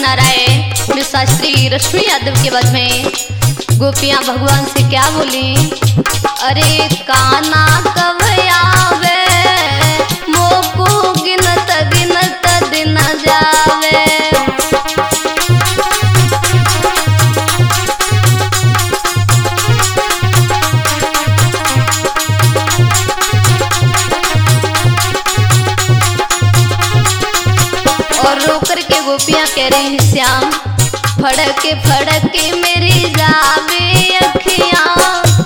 बना रहे मिस शास्त्री रश्मि यादव के बाद में गोपियां भगवान से क्या बोली, अरे काना कब आवे मोको गिनत गिनत दिन जावे। और रो करके गोपियां कह रही हैं श्याम फड़के फड़के मेरी जावे अखियां,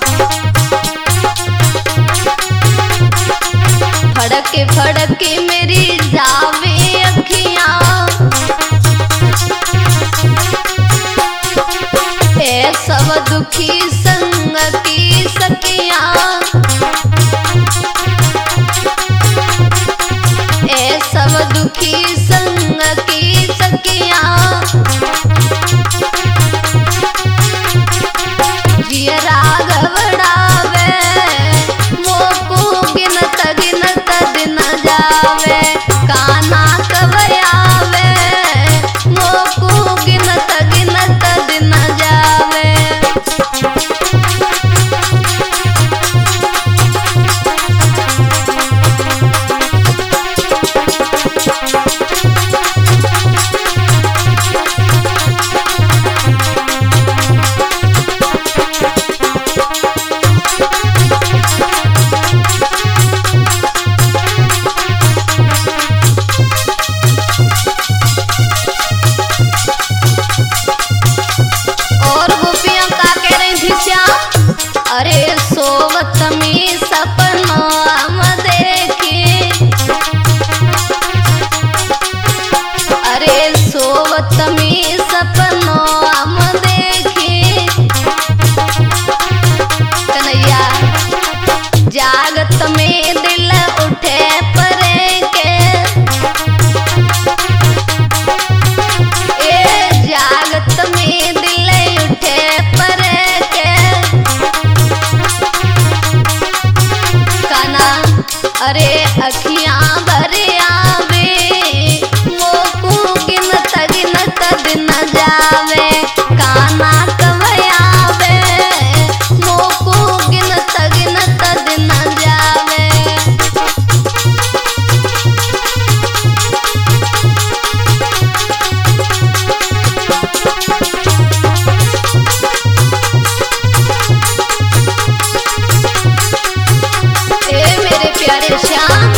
फड़के फड़के मेरी जावे अखियां। ए सब दुखी संग की सखियां, ए सब दुखी संग की सखियां। जिया राघव डावे मोको गिनत गिनत दिन जावे, काना कब आवे मोको गिनत गिनत दिन जावे। अरे सोवत में सपना देखी, अरे सोवत में सपना देखी। कन्हैया जागत में दिल उठे परे के, ए जागत में दिल उठे परे के। अरे अखियां भरे आवे मोको गिनत गिनत दिन जावे, काना कब आवे मोको गिनत गिनत दिन जावे। श्याम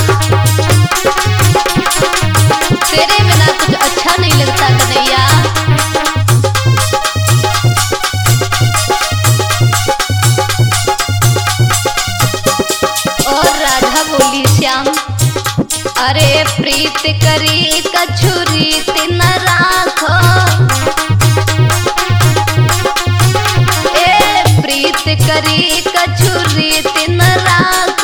तेरे बिना कुछ अच्छा नहीं लगता कन्हैया। और राधा बोली श्याम अरे प्रीत करी कछुरी तिन राखो, ए प्रीत करी कछुरी तिन राखो।